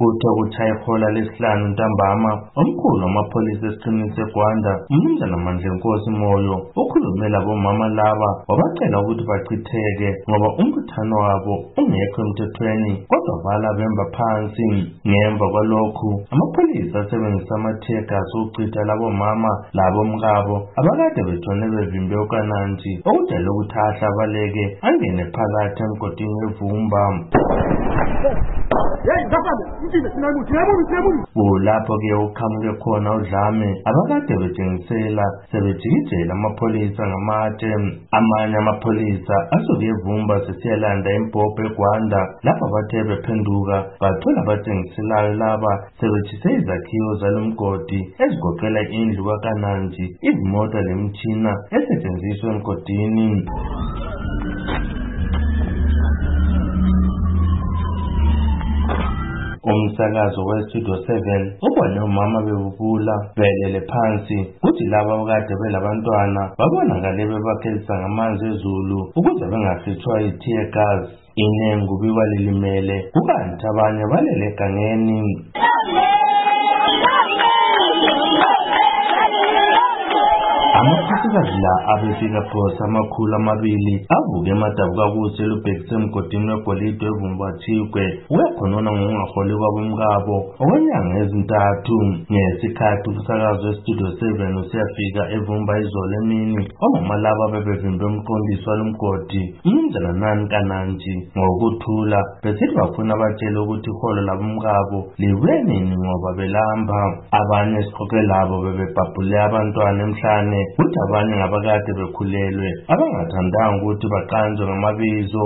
kuthe kuthaya ihola lesihlanu ntambama omkhulu wamapholisa esiqinini seGwanda uMnumzana Mandlenkosi Moyo ukhulume labomama laba wabacela ukuthi bachitheke ngoba umbuthano wabo ungekho emthethweni kodwa bala bemba phansi. Ngemva kwalokhu amapholisa asebenzisa amathegas ukuchitha labomama labomkabo abakade bethone bevimbe uKananji okudala ukuthi ahlabaleke angene phakathi emgodini weVumba. Lapho ke uqhamuke khona uDlame abakade bethengisela sebejikijela amapholisa ngamatshe. Amanye amapholisa asuke eVumba sesiyalanda imbhobho eGwanda lapho bathe bephenduka bathola abathengiselayo laba sebetshise izakhiwo zalomgodi ezigoqela indlu kaKananji, izimota lemitshina esetshenziswa emgodini. Umsakazo weStudio 7 ubone umama bebubula belele phansi kuthi laba abakade belabantwana babonakale bebakhelisa ngamanzi ezulu ukuze bengakhitshwa i-tear gas. Inengu kubikwa lilimele kukanti abanye balele egangeni. Amakhosikazi la abefika phosa amakhulu amabili avuke emadabuka kuze lubhekise emgodini wegolide weVumba Thikwe uyakhonona ngokungaholi kwabomkabo okwenyanga ezintathu. Ngesikhathi umsakazo weStudio 7 usiyafika eVumba izolo emini omama laba bebevimbe umqondisi walomgodi uMnumzana Nani Kananji ngokuthula besithi bafuna batshele ukuthi iholo labomkabo libuye nini ngoba belamba. Abanye isiqoqe labo bebebhabhule abantwana emhlane kuthi abanye ngabakade bekhulelwe abangathandanga ukuthi baqanjwe ngamabizo.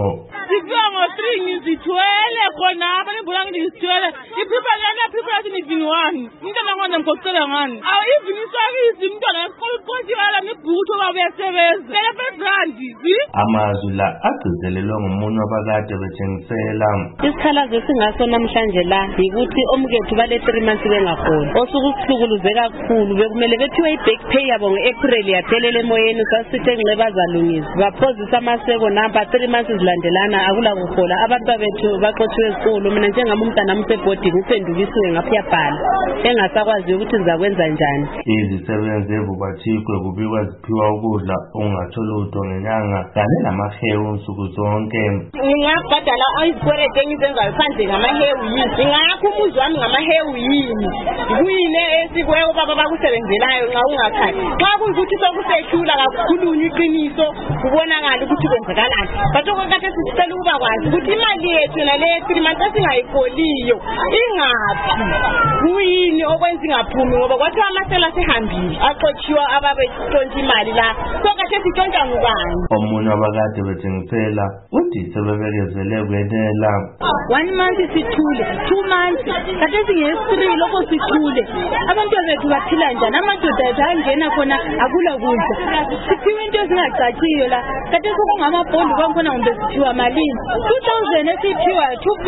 Ngizithwele khona abanye bona ngizithwele people athi ngivini umntwana ngona ngikocela ngani iviniswakisi umntwana esiqoqothibala ngibhutho babuyasebenza telepebrandi amazwi la agcizelelwe ngomunye wabakade bethengisela. Isikhalazo singaso namhlanje la yikuthi omkethu bale 3 months bengakhona osuku sihlukuluze kakhulu bekumele bethiwe i-back pay yabo nge-April yaphelele emoyeni sasithe nqebazalungisa baphozisa amaseko namba 3 months zilandelana akula kuhola abantu bethu baxotshiwe esikolo. Mina njengami umntana umsebhodini uphendukisiwe ngapha yabhala engasakwazi ukuthi ngizakwenza njani. Izisebenzi eVumba Thikwe kubikwa ziphiwa ukudla okungatholi lutho ngenyanga kanye namahewu nsuku zonke. Ngingabhadala izikweleti engizenzayo phandle ngamahewu yini ngingakho umuzi wami ngamahewu yini kuyini esikweyo baba bakusebenzelayo nxa ungakhali xa kuyikuthi sokusehlula kakhulunywa iqiniso kubonakala ukuthi kwenzakalani but okukade sisicela ukuba kwazi ukuthi imali yethu nale 3 months esingayifoliyo ingaphi kuyini okwenza ingaphumi ngoba kwathi amasela sehambile axotshiwa ababetshontsha imali la sokade sitshontsha ngubani. Omunye abakade bethengisela uthi sebebekezele kwenela 1 month sithule 2 months kade singe-3 lokho sithule abantu bethu baphila njani amadoda ethu angena khona akula kudla siphiwe into ezingacaciyo la kade sokungamabhondi kwakhona ngombe siphiwa malini 2000 esiphiwa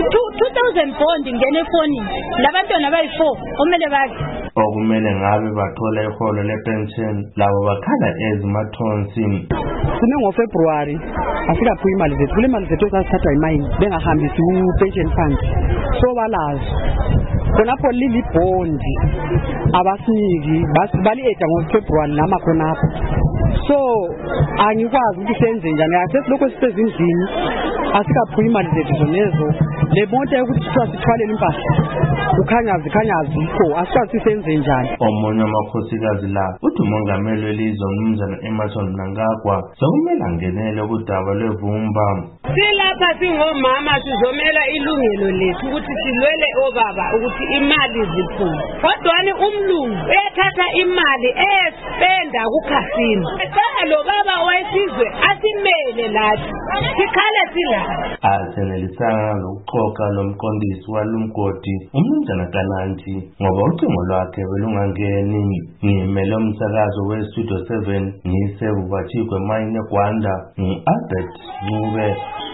2000 bond ngene efonini labantwana bayi4 omele bakhe okumele ngabe bathola iholo lepension labo bakhala ezimathonsi. Sine ngoFebruary afika phu imali zethu kule mali zethu esasithathwa imayini bengahambisi ku-pension fund so balazi khonapho lili bondi abasiniki bali-eda ngoFebruary nama khonapho so angikwazi ukuthi senze njani asesilokho sisezindlini asikaphuyi imali zethu zonezo le monto yokuthi sithwalele impahla ukhanya azikho asikwazi senze njani. Omunye amakhosikazi la uthi umongameli welizwe uMnumzana Emmerson Mnangagwa sokumele angenele kudaba lweVumba. Silapha singomama sizomela ilungelo lethu ukuthi silwele obaba ukuthi imali ziphume kodwani umlungu uyathatha imali espenda kukhasini lo baba wesizwe asimele lathi sikhale sila asenelisanga lokuxoxa lomqondisi walomgodi uMnumzana Kananji ngoba ucingo lwakhe belungangeni. Ngimele umsakazo weStudio 7 ngiseVumba Thikwe emayini eGwanda ngu-Albert Ncube.